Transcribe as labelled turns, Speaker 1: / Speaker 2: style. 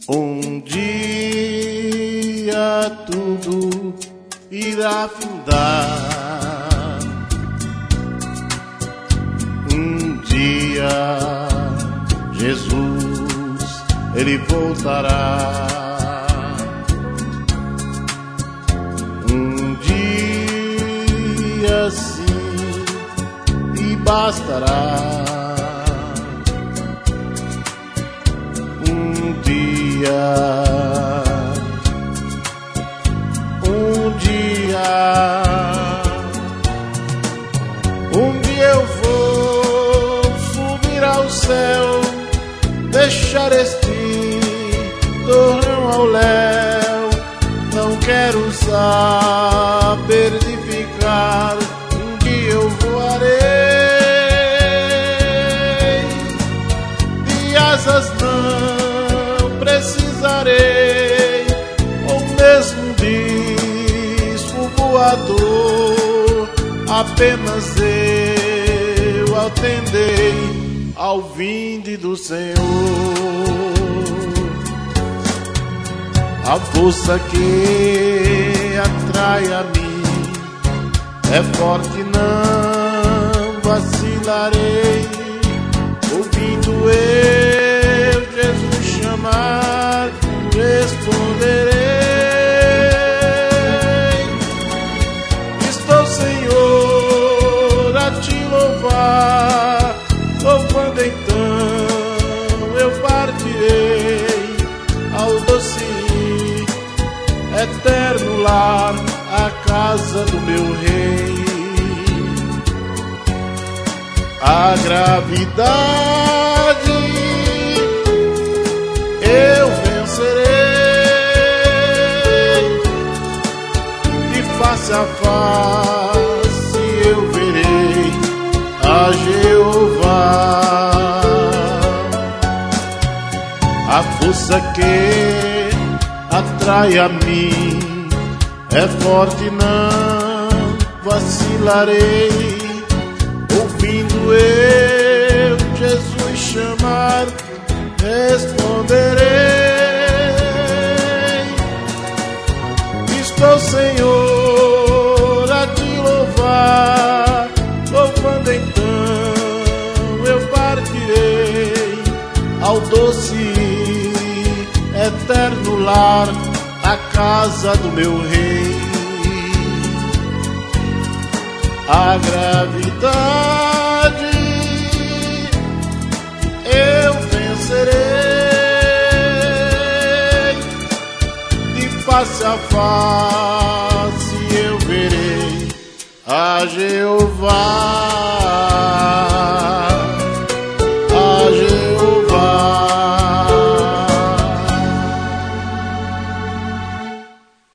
Speaker 1: Um dia tudo irá findar. Um dia Jesus, ele voltará. Um dia sim, e bastará. Um dia eu vou subir ao céu, deixar este torrão ao léu. Não quero saber de ficar, um dia eu voarei. De asas não precisarei, ou mesmo disco voador. Apenas eu atendei ao vinde do Senhor. A força que atrai a mim é forte, não vacilarei. Ouvindo eu Jesus chamar, responderei. Estou, Senhor, a te louvar, louvando então eu partirei ao doce eterno lar, a casa do meu rei. A gravidade eu vencerei, de face a face eu verei a Jeová. A força que atrai a mim é forte, não vacilarei. Ouvindo eu Jesus chamar, responderei. Estou, Senhor, a te louvar, louvando então eu partirei ao doce eterno lar, a casa do meu rei. A gravidade eu vencerei, de face a face eu verei a Jeová.